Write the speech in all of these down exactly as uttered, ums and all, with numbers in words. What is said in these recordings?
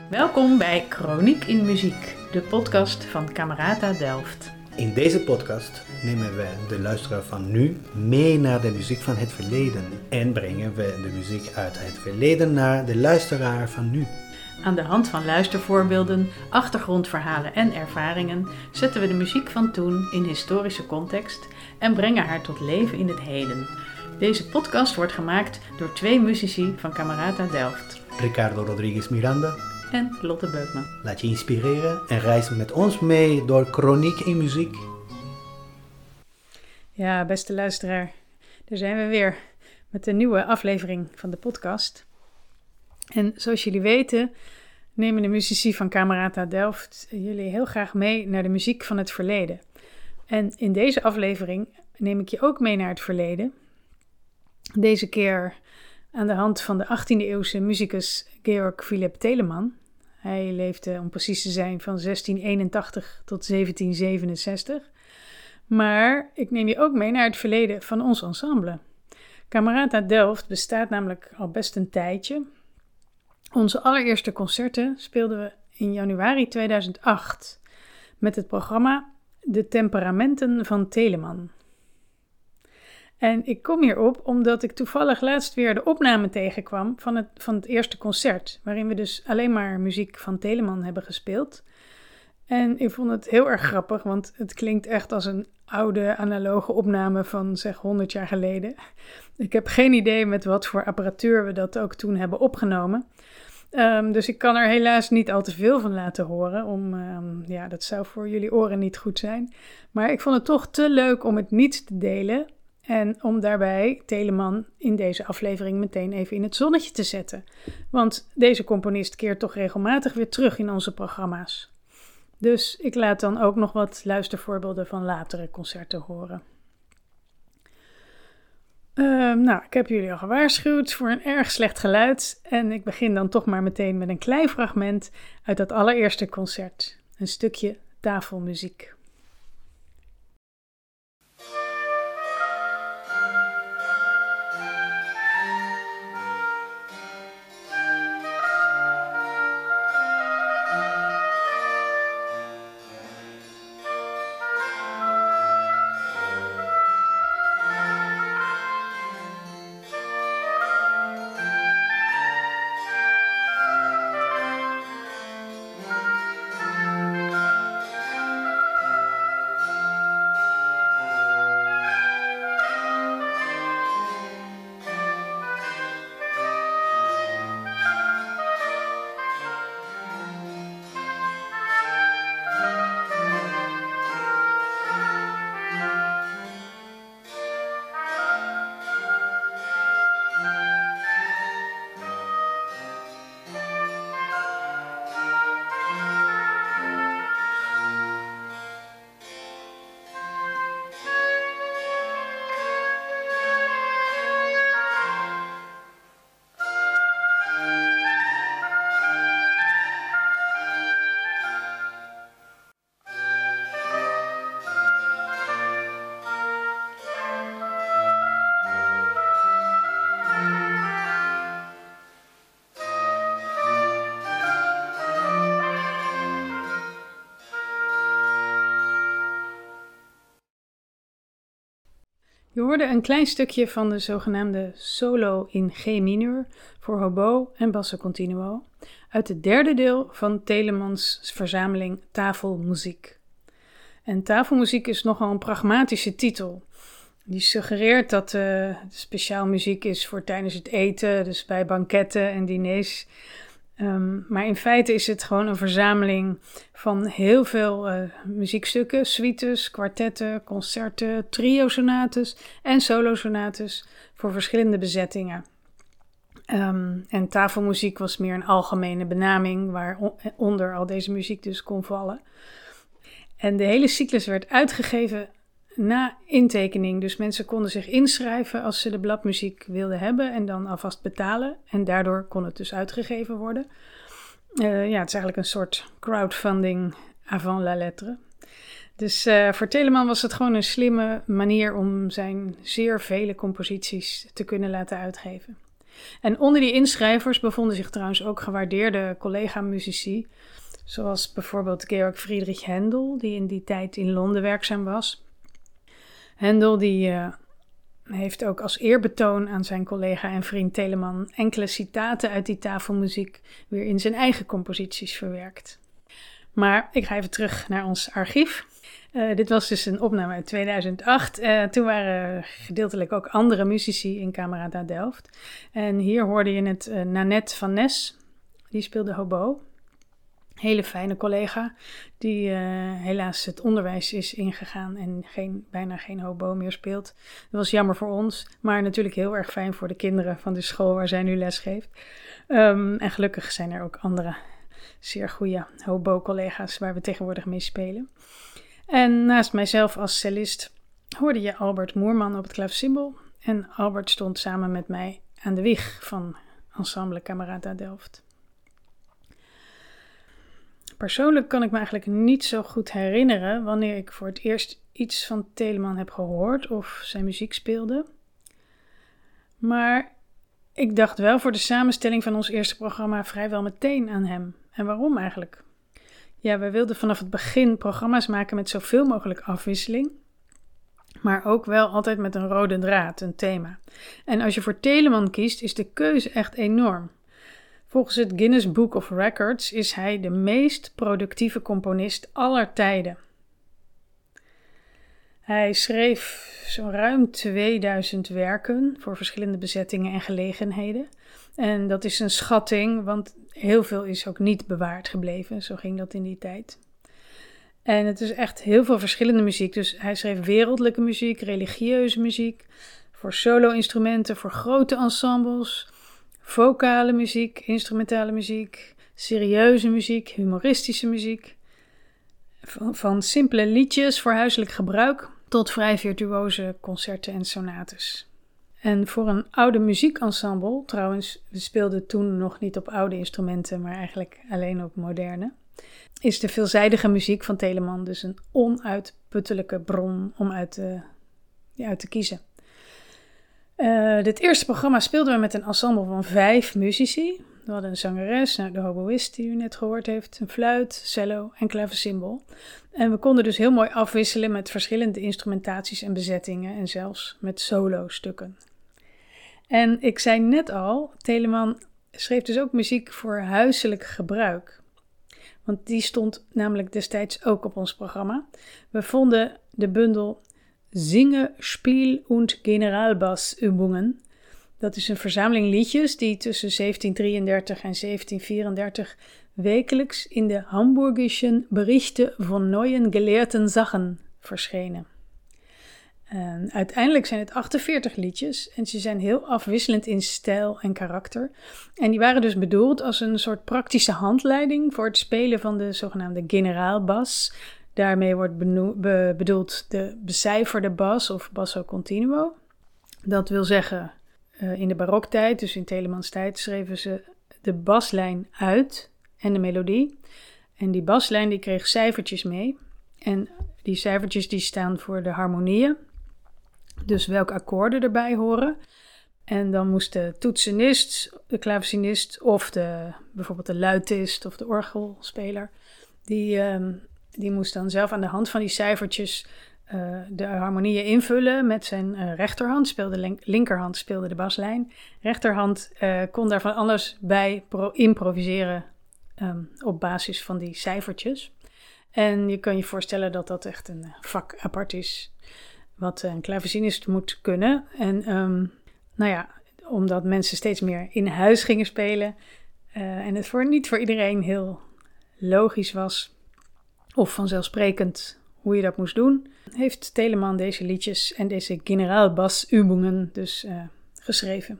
Welkom bij Chroniek in Muziek, de podcast van Camerata Delft. In deze podcast nemen we de luisteraar van nu mee naar de muziek van het verleden en brengen we de muziek uit het verleden naar de luisteraar van nu. Aan de hand van luistervoorbeelden, achtergrondverhalen en ervaringen zetten we de muziek van toen in historische context en brengen haar tot leven in het heden. Deze podcast wordt gemaakt door twee muzici van Camerata Delft. Ricardo Rodriguez Miranda En Lotte Beukman. Laat je inspireren en reis met ons mee door Chroniek in Muziek. Ja, beste luisteraar, daar zijn we weer met een nieuwe aflevering van de podcast. En zoals jullie weten nemen de muzici van Camerata Delft jullie heel graag mee naar de muziek van het verleden. En in deze aflevering neem ik je ook mee naar het verleden. Deze keer aan de hand van de achttiende eeuwse muzikus Georg Philipp Telemann. Hij leefde, om precies te zijn, van zestien eenentachtig tot zeventien zevenenzestig. Maar ik neem je ook mee naar het verleden van ons ensemble. Camerata Delft bestaat namelijk al best een tijdje. Onze allereerste concerten speelden we in januari tweeduizend acht met het programma De Temperamenten van Telemann. En ik kom hierop omdat ik toevallig laatst weer de opname tegenkwam van het, van het eerste concert, waarin we dus alleen maar muziek van Telemann hebben gespeeld. En ik vond het heel erg grappig, want het klinkt echt als een oude analoge opname van zeg honderd jaar geleden. Ik heb geen idee met wat voor apparatuur we dat ook toen hebben opgenomen. Um, dus ik kan er helaas niet al te veel van laten horen. Om, um, ja, dat zou voor jullie oren niet goed zijn. Maar ik vond het toch te leuk om het niet te delen. En om daarbij Telemann in deze aflevering meteen even in het zonnetje te zetten. Want deze componist keert toch regelmatig weer terug in onze programma's. Dus ik laat dan ook nog wat luistervoorbeelden van latere concerten horen. Uh, nou, ik heb jullie al gewaarschuwd voor een erg slecht geluid. En ik begin dan toch maar meteen met een klein fragment uit dat allereerste concert. Een stukje tafelmuziek. Je hoorde een klein stukje van de zogenaamde solo in G mineur voor hobo en basso continuo uit het derde deel van Telemanns verzameling Tafelmuziek. En tafelmuziek is nogal een pragmatische titel. Die suggereert dat uh, het speciaal muziek is voor tijdens het eten, dus bij banketten en diners. Um, maar in feite is het gewoon een verzameling van heel veel uh, muziekstukken, suites, kwartetten, concerten, trio-sonates en solo-sonates voor verschillende bezettingen. Um, en tafelmuziek was meer een algemene benaming waaronder al deze muziek dus kon vallen. En de hele cyclus werd uitgegeven na intekening, dus mensen konden zich inschrijven als ze de bladmuziek wilden hebben en dan alvast betalen. En daardoor kon het dus uitgegeven worden. Uh, ja, het is eigenlijk een soort crowdfunding avant la lettre. Dus uh, voor Telemann was het gewoon een slimme manier om zijn zeer vele composities te kunnen laten uitgeven. En onder die inschrijvers bevonden zich trouwens ook gewaardeerde collega-muzici, zoals bijvoorbeeld Georg Friedrich Händel, die in die tijd in Londen werkzaam was. Händel die uh, heeft ook als eerbetoon aan zijn collega en vriend Telemann enkele citaten uit die tafelmuziek weer in zijn eigen composities verwerkt. Maar ik ga even terug naar ons archief. Uh, dit was dus een opname uit tweeduizend acht. Uh, toen waren gedeeltelijk ook andere muzici in Camerata Delft. En hier hoorde je het uh, Nanette van Nes, die speelde hobo. Hele fijne collega, die uh, helaas het onderwijs is ingegaan en geen, bijna geen hobo meer speelt. Dat was jammer voor ons, maar natuurlijk heel erg fijn voor de kinderen van de school waar zij nu les geeft. Um, en gelukkig zijn er ook andere zeer goede hobo-collega's waar we tegenwoordig mee spelen. En naast mijzelf als cellist hoorde je Albert Moerman op het klavecimbal. En Albert stond samen met mij aan de wieg van Ensemble Camerata Delft. Persoonlijk kan ik me eigenlijk niet zo goed herinneren wanneer ik voor het eerst iets van Telemann heb gehoord of zijn muziek speelde. Maar ik dacht wel voor de samenstelling van ons eerste programma vrijwel meteen aan hem. En waarom eigenlijk? Ja, we wilden vanaf het begin programma's maken met zoveel mogelijk afwisseling, maar ook wel altijd met een rode draad, een thema. En als je voor Telemann kiest, is de keuze echt enorm. Volgens het Guinness Book of Records is hij de meest productieve componist aller tijden. Hij schreef zo'n ruim tweeduizend werken voor verschillende bezettingen en gelegenheden. En dat is een schatting, want heel veel is ook niet bewaard gebleven. Zo ging dat in die tijd. En het is echt heel veel verschillende muziek. Dus hij schreef wereldlijke muziek, religieuze muziek, voor solo-instrumenten, voor grote ensembles, vocale muziek, instrumentale muziek, serieuze muziek, humoristische muziek. Van, van simpele liedjes voor huiselijk gebruik tot vrij virtuoze concerten en sonates. En voor een oude muziekensemble, trouwens, we speelden toen nog niet op oude instrumenten, maar eigenlijk alleen op moderne, is de veelzijdige muziek van Telemann dus een onuitputtelijke bron om uit te, ja, uit te kiezen. Uh, dit eerste programma speelden we met een ensemble van vijf muzici. We hadden een zangeres, nou, de hoboïst die u net gehoord heeft, een fluit, cello en klavecimbal. En we konden dus heel mooi afwisselen met verschillende instrumentaties en bezettingen en zelfs met solo-stukken. En ik zei net al, Telemann schreef dus ook muziek voor huiselijk gebruik. Want die stond namelijk destijds ook op ons programma. We vonden de bundel Singe, Spiel und Generalbassübungen. Dat is een verzameling liedjes die tussen zeventien drieëndertig en zeventien vierendertig wekelijks in de Hamburgischen Berichte von neuen gelehrten Sachen verschenen. En uiteindelijk zijn het achtenveertig liedjes en ze zijn heel afwisselend in stijl en karakter. En die waren dus bedoeld als een soort praktische handleiding voor het spelen van de zogenaamde generaalbas. Daarmee wordt beno- be- bedoeld de becijferde bas of basso continuo. Dat wil zeggen, uh, in de baroktijd, dus in Telemanns tijd, schreven ze de baslijn uit en de melodie. En die baslijn die kreeg cijfertjes mee. En die cijfertjes die staan voor de harmonieën. Dus welke akkoorden erbij horen. En dan moest de toetsenist, de klavecinist of de, bijvoorbeeld de luitist of de orgelspeler, die, um, die moest dan zelf aan de hand van die cijfertjes uh, de harmonieën invullen met zijn uh, rechterhand. Speelde link- linkerhand speelde de baslijn. Rechterhand uh, kon daar van alles bij pro- improviseren um, op basis van die cijfertjes. En je kan je voorstellen dat dat echt een vak apart is, wat een klavecinist moet kunnen. En um, nou ja, omdat mensen steeds meer in huis gingen spelen uh, en het voor, niet voor iedereen heel logisch was of vanzelfsprekend hoe je dat moest doen, heeft Telemann deze liedjes en deze Generalbassübungen dus uh, geschreven.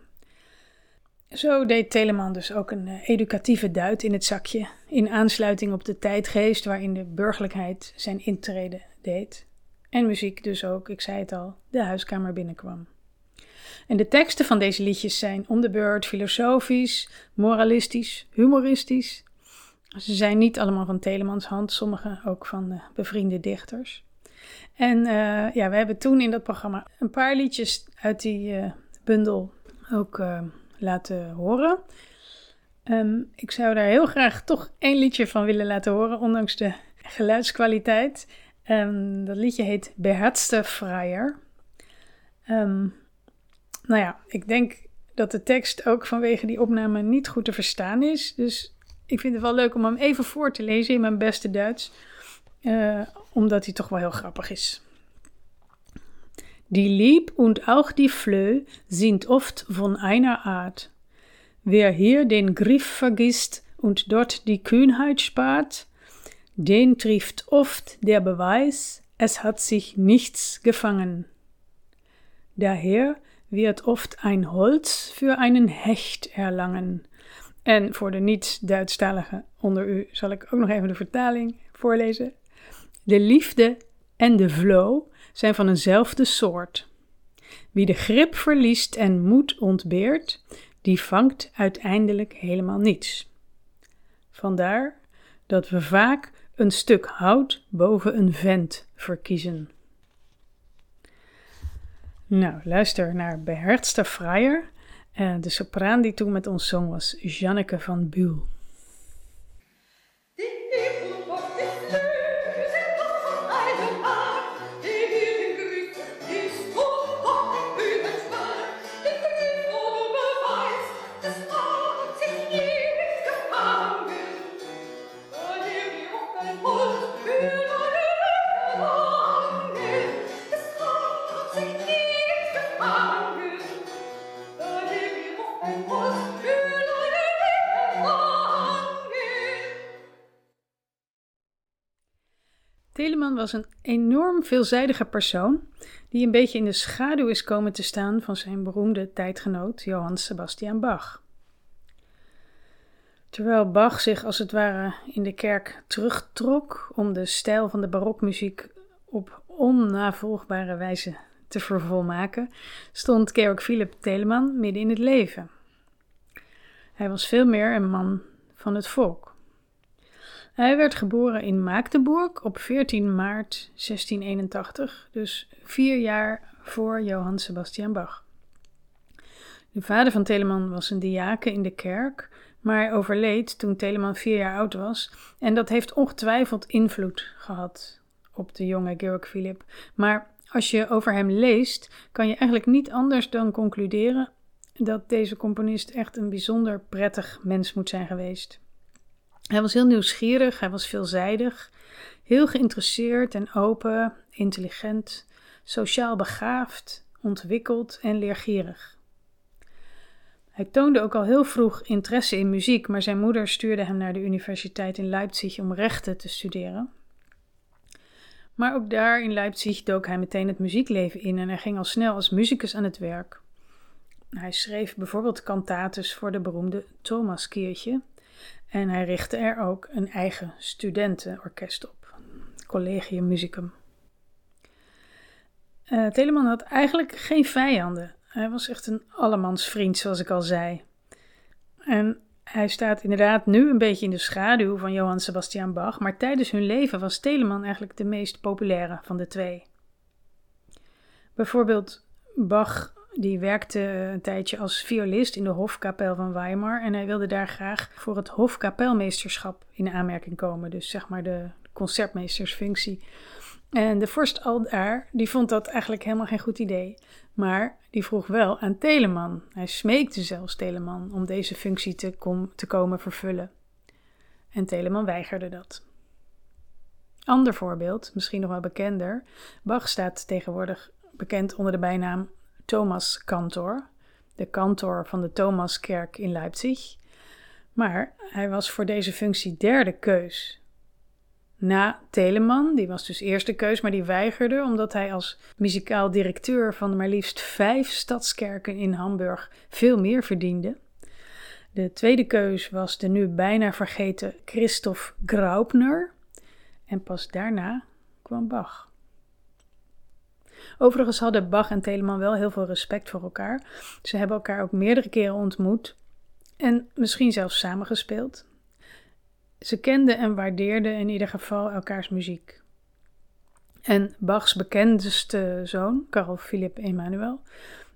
Zo deed Telemann dus ook een uh, educatieve duit in het zakje, in aansluiting op de tijdgeest waarin de burgerlijkheid zijn intrede deed. En muziek dus ook, ik zei het al, de huiskamer binnenkwam. En de teksten van deze liedjes zijn om de beurt filosofisch, moralistisch, humoristisch. Ze zijn niet allemaal van Telemanns hand, sommige ook van uh, bevriende dichters. En uh, ja, we hebben toen in dat programma een paar liedjes uit die uh, bundel ook uh, laten horen. Um, ik zou daar heel graag toch één liedje van willen laten horen, ondanks de geluidskwaliteit. Um, dat liedje heet Beherzter Freier. Um, nou ja, ik denk dat de tekst ook vanwege die opname niet goed te verstaan is. Dus ik vind het wel leuk om hem even voor te lezen in mijn beste Duits. Uh, omdat hij toch wel heel grappig is. Die Lieb und auch die Flöhe sind oft von einer Art. Wer hier den Griff vergisst und dort die Kühnheit spart, den trifft oft der Beweis, es hat sich nichts gefangen. Daher wird oft ein Holz für einen Hecht erlangen. En voor de niet-Duitsstaligen onder u zal ik ook nog even de vertaling voorlezen. De liefde en de vlo zijn van eenzelfde soort. Wie de grip verliest en moed ontbeert, die vangt uiteindelijk helemaal niets. Vandaar dat we vaak een stuk hout boven een vent verkiezen. Nou, luister naar Beherzter Freier. Uh, de sopraan die toen met ons zong was Janneke van Buhl. Telemann was een enorm veelzijdige persoon die een beetje in de schaduw is komen te staan van zijn beroemde tijdgenoot Johann Sebastian Bach. Terwijl Bach zich als het ware in de kerk terugtrok om de stijl van de barokmuziek op onnavolgbare wijze te vervolmaken, stond Georg Philipp Telemann midden in het leven. Hij was veel meer een man van het volk. Hij werd geboren in Magdeburg op veertien maart zestien eenentachtig, dus vier jaar voor Johann Sebastian Bach. De vader van Telemann was een diaken in de kerk, maar hij overleed toen Telemann vier jaar oud was en dat heeft ongetwijfeld invloed gehad op de jonge Georg Philipp. Maar als je over hem leest, kan je eigenlijk niet anders dan concluderen dat deze componist echt een bijzonder prettig mens moet zijn geweest. Hij was heel nieuwsgierig, hij was veelzijdig, heel geïnteresseerd en open, intelligent, sociaal begaafd, ontwikkeld en leergierig. Hij toonde ook al heel vroeg interesse in muziek, maar zijn moeder stuurde hem naar de universiteit in Leipzig om rechten te studeren. Maar ook daar in Leipzig dook hij meteen het muziekleven in en hij ging al snel als muzikus aan het werk. Hij schreef bijvoorbeeld kantates voor de beroemde Thomaskirche. En hij richtte er ook een eigen studentenorkest op, Collegium Musicum. Uh, Telemann had eigenlijk geen vijanden. Hij was echt een allemansvriend, zoals ik al zei. En hij staat inderdaad nu een beetje in de schaduw van Johann Sebastian Bach, maar tijdens hun leven was Telemann eigenlijk de meest populaire van de twee. Bijvoorbeeld Bach die werkte een tijdje als violist in de hofkapel van Weimar en hij wilde daar graag voor het hofkapelmeesterschap in aanmerking komen, dus zeg maar de concertmeestersfunctie. En de vorst aldaar, die vond dat eigenlijk helemaal geen goed idee, maar die vroeg wel aan Telemann. Hij smeekte zelfs Telemann om deze functie te, kom, te komen vervullen. En Telemann weigerde dat. Ander voorbeeld, misschien nog wel bekender, Bach staat tegenwoordig bekend onder de bijnaam Thomas Kantor, de kantor van de Thomaskerk in Leipzig. Maar hij was voor deze functie derde keus. Na Telemann, die was dus eerste keus, maar die weigerde omdat hij als muzikaal directeur van maar liefst vijf stadskerken in Hamburg veel meer verdiende. De tweede keus was de nu bijna vergeten Christoph Graupner en pas daarna kwam Bach. Overigens hadden Bach en Telemann wel heel veel respect voor elkaar. Ze hebben elkaar ook meerdere keren ontmoet en misschien zelfs samengespeeld. Ze kenden en waardeerden in ieder geval elkaars muziek. En Bachs bekendste zoon, Carl Philipp Emanuel,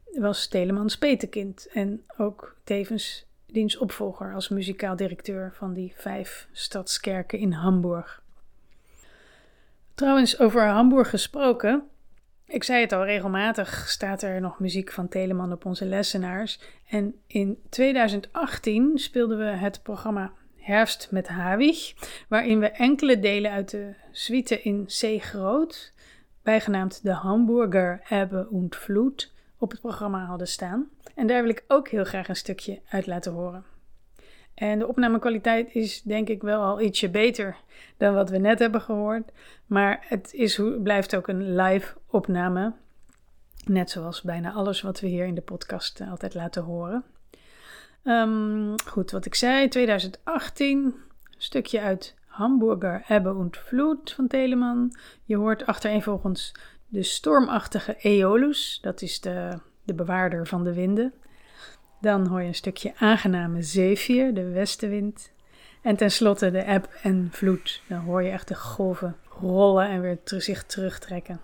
was Telemans petekind en ook tevens diens opvolger als muzikaal directeur van die vijf stadskerken in Hamburg. Trouwens, over Hamburg gesproken, ik zei het al, regelmatig staat er nog muziek van Telemann op onze lessenaars. En in tweeduizend achttien speelden we het programma Herfst met Havig, waarin we enkele delen uit de suite in C groot, bijgenaamd de Hamburger Ebbe und Flut, op het programma hadden staan. En daar wil ik ook heel graag een stukje uit laten horen. En de opnamekwaliteit is denk ik wel al ietsje beter dan wat we net hebben gehoord. Maar het is, blijft ook een live opname. Net zoals bijna alles wat we hier in de podcast altijd laten horen. Um, goed, wat ik zei, tweeduizend achttien, een stukje uit Hamburger Ebbe und Flut van Telemann. Je hoort achtereenvolgens de stormachtige Aeolus, dat is de, de bewaarder van de winden. Dan hoor je een stukje aangename Zephyr, de westenwind. En tenslotte de eb en vloed. Dan hoor je echt de golven rollen en weer ter- zich terugtrekken.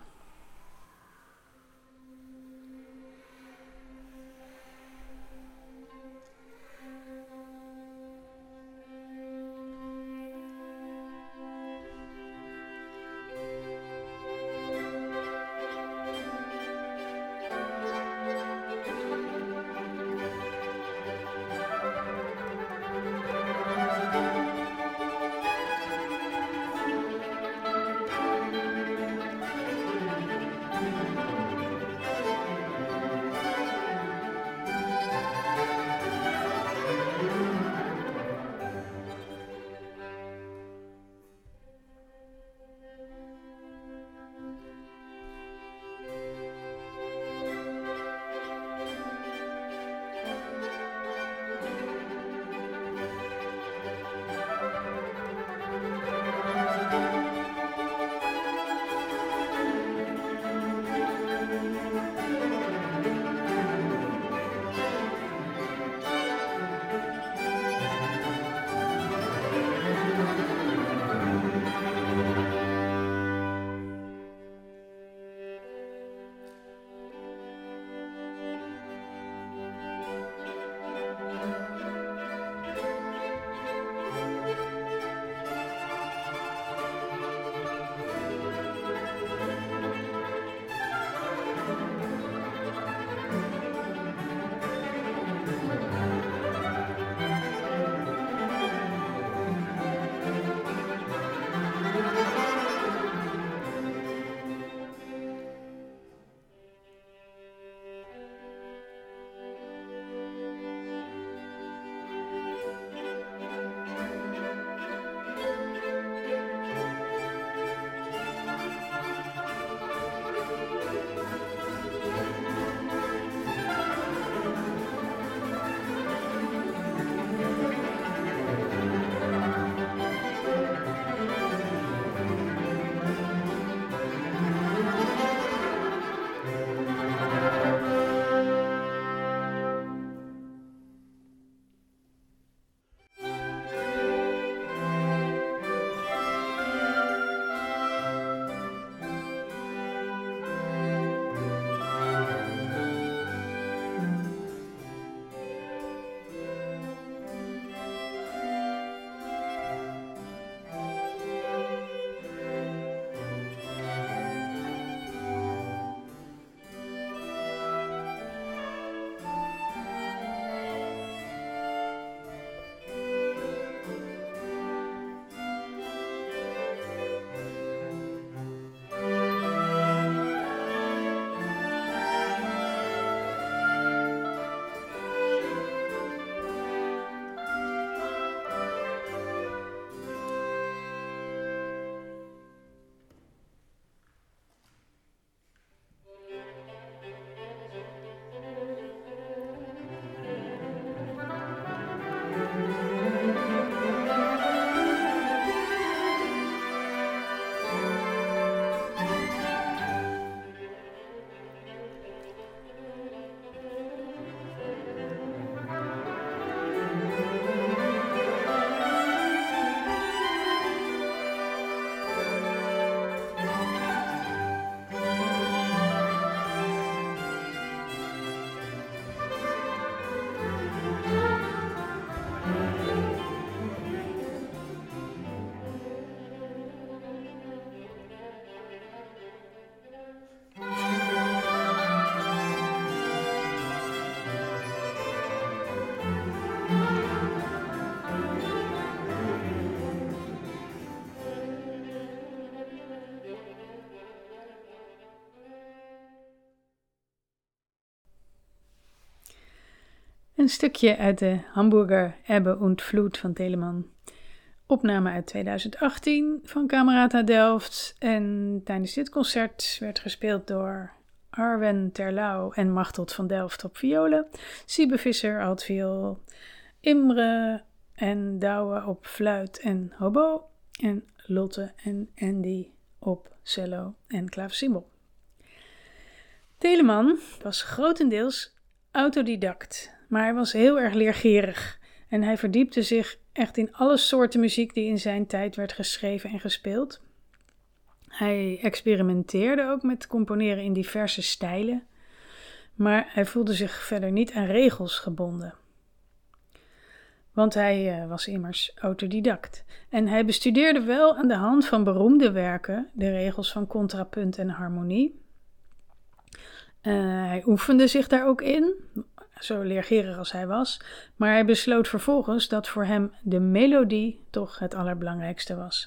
Een stukje uit de Hamburger Ebbe und Flut van Telemann. Opname uit tweeduizend achttien van Camerata Delft. En tijdens dit concert werd gespeeld door Arwen Terlouw en Machteld van Delft op violen, Siebe Visser altviool, Imre en Douwe op fluit en hobo en Lotte en Andy op cello en klavecimbal. Telemann was grotendeels autodidact, maar hij was heel erg leergierig en hij verdiepte zich echt in alle soorten muziek die in zijn tijd werd geschreven en gespeeld. Hij experimenteerde ook met componeren in diverse stijlen, maar hij voelde zich verder niet aan regels gebonden. Want hij uh, was immers autodidact. En hij bestudeerde wel aan de hand van beroemde werken de regels van contrapunt en harmonie. Uh, hij oefende zich daar ook in, zo leergierig als hij was, maar hij besloot vervolgens dat voor hem de melodie toch het allerbelangrijkste was.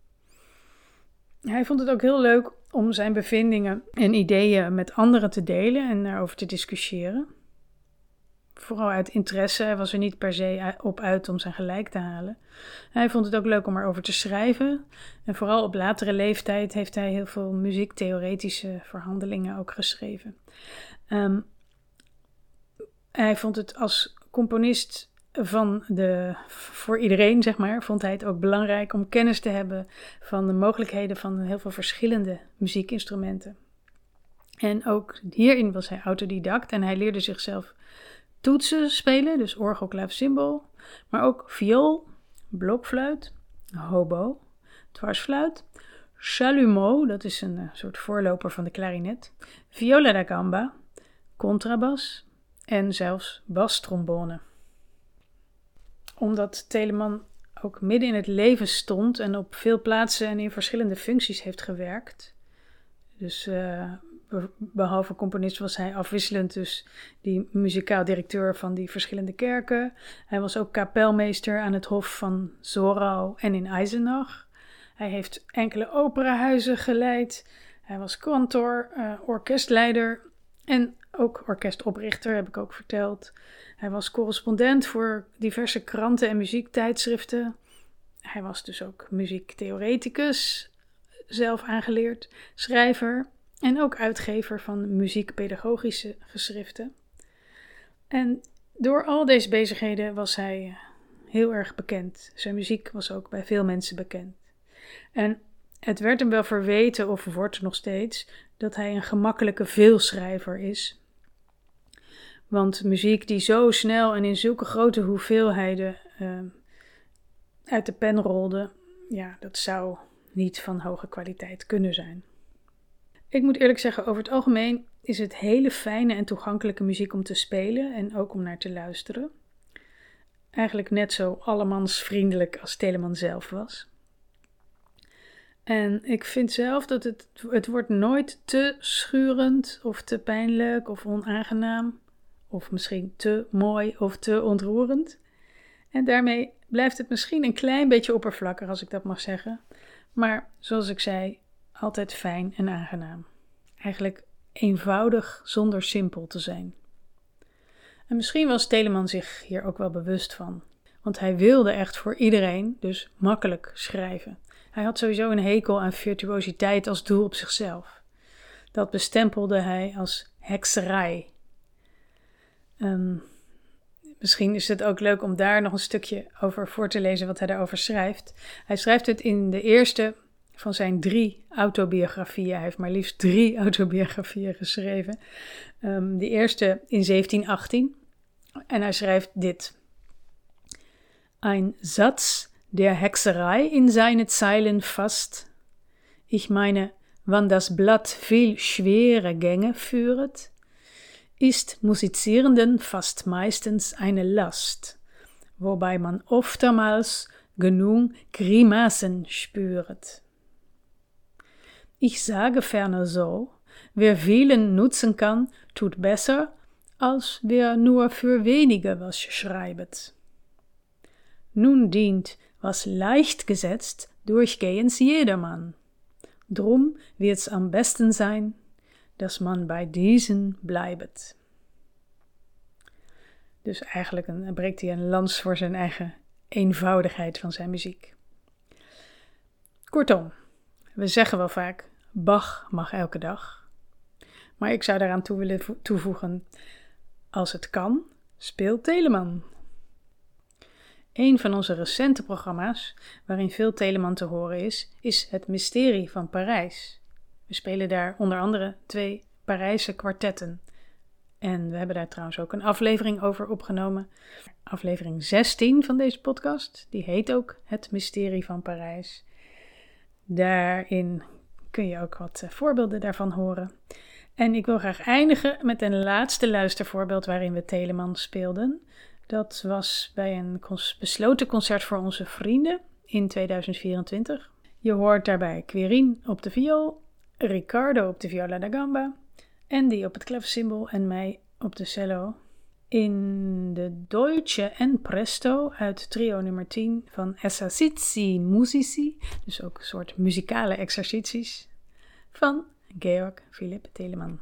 Hij vond het ook heel leuk om zijn bevindingen en ideeën met anderen te delen en daarover te discussiëren. Vooral uit interesse, hij was er niet per se op uit om zijn gelijk te halen. Hij vond het ook leuk om erover te schrijven. En vooral op latere leeftijd heeft hij heel veel muziektheoretische verhandelingen ook geschreven. Um, hij vond het als componist van de, voor iedereen, zeg maar, vond hij het ook belangrijk om kennis te hebben van de mogelijkheden van heel veel verschillende muziekinstrumenten. En ook hierin was hij autodidact en hij leerde zichzelf toetsen spelen, dus orgel, klavecimbal, maar ook viool, blokfluit, hobo, dwarsfluit, chalumeau, dat is een uh, soort voorloper van de klarinet, viola da gamba, contrabas en zelfs bastrombone. Omdat Telemann ook midden in het leven stond en op veel plaatsen en in verschillende functies heeft gewerkt, dus uh, behalve componist was hij afwisselend dus die muzikaal directeur van die verschillende kerken. Hij was ook kapelmeester aan het hof van Zorau en in Eisenach. Hij heeft enkele operahuizen geleid. Hij was kantor, uh, orkestleider en ook orkestoprichter, heb ik ook verteld. Hij was correspondent voor diverse kranten en muziektijdschriften. Hij was dus ook muziektheoreticus, zelf aangeleerd, schrijver en ook uitgever van muziekpedagogische geschriften. En door al deze bezigheden was hij heel erg bekend. Zijn muziek was ook bij veel mensen bekend. En het werd hem wel verweten, of wordt nog steeds, dat hij een gemakkelijke veelschrijver is. Want muziek die zo snel en in zulke grote hoeveelheden uh, uit de pen rolde, ja, dat zou niet van hoge kwaliteit kunnen zijn. Ik moet eerlijk zeggen, over het algemeen is het hele fijne en toegankelijke muziek om te spelen en ook om naar te luisteren. Eigenlijk net zo allemansvriendelijk als Telemann zelf was. En ik vind zelf dat het, het wordt nooit te schurend of te pijnlijk of onaangenaam. Of misschien te mooi of te ontroerend. En daarmee blijft het misschien een klein beetje oppervlakkig, als ik dat mag zeggen. Maar zoals ik zei, altijd fijn en aangenaam. Eigenlijk eenvoudig zonder simpel te zijn. En misschien was Telemann zich hier ook wel bewust van. Want hij wilde echt voor iedereen dus makkelijk schrijven. Hij had sowieso een hekel aan virtuositeit als doel op zichzelf. Dat bestempelde hij als hekserij. Um, misschien is het ook leuk om daar nog een stukje over voor te lezen wat hij daarover schrijft. Hij schrijft het in de eerste van zijn drie autobiografieën. Hij heeft maar liefst drie autobiografieën geschreven. Um, de eerste in zeventien achttien. En hij schrijft dit. Ein Satz der Hexerei in seine Zeilen fasst. Ich meine, wann das Blatt viel schwere Gänge führet, ist Musizierenden fast meistens eine Last, wobei man oftmals genug Grimassen spüret. Ich sage ferner so, wer vielen nutzen kann, tut besser, als wer nur für wenige was schreibet. Nun dient, was leicht gesetzt, durchgehends jedermann. Drum wird's am besten sein, dass man bei diesen bleibet. Dus eigenlijk een, breekt hij een lans voor zijn eigen eenvoudigheid van zijn muziek. Kortom, we zeggen wel vaak, Bach mag elke dag. Maar ik zou daaraan toe willen toevoegen, als het kan, speel Telemann. Een van onze recente programma's, waarin veel Telemann te horen is, is Het Mysterie van Parijs. We spelen daar onder andere twee Parijse kwartetten. En we hebben daar trouwens ook een aflevering over opgenomen. Aflevering zestien van deze podcast, die heet ook Het Mysterie van Parijs. Daarin kun je ook wat voorbeelden daarvan horen. En ik wil graag eindigen met een laatste luistervoorbeeld waarin we Telemann speelden. Dat was bij een cons- besloten concert voor onze vrienden in tweeduizend vierentwintig. Je hoort daarbij Quirin op de viool, Riccardo op de viola da gamba, Andy op het klavecimbal en mij op de cello. In de Dolce en Presto uit trio nummer tien van Esercizi Musici, dus ook een soort muzikale exercities, van Georg Philipp Telemann.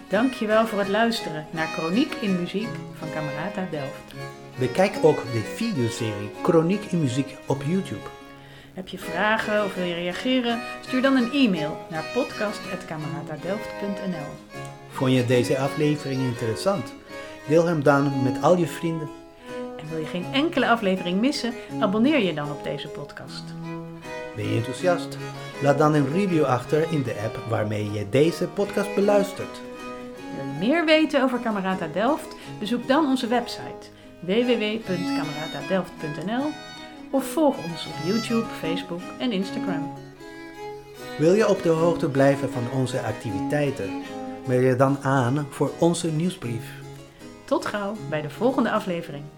Dankjewel voor het luisteren naar Chroniek in Muziek van Camerata Delft. Bekijk ook de videoserie Chroniek in Muziek op YouTube. Heb je vragen of wil je reageren? Stuur dan een e-mail naar podcast apenstaartje cameratadelft punt n l. Vond je deze aflevering interessant? Deel hem dan met al je vrienden. En wil je geen enkele aflevering missen? Abonneer je dan op deze podcast. Ben je enthousiast? Laat dan een review achter in de app waarmee je deze podcast beluistert. Wil je meer weten over Camerata Delft? Bezoek dan onze website w w w punt cameratadelft punt n l of volg ons op YouTube, Facebook en Instagram. Wil je op de hoogte blijven van onze activiteiten? Meld je dan aan voor onze nieuwsbrief. Tot gauw bij de volgende aflevering.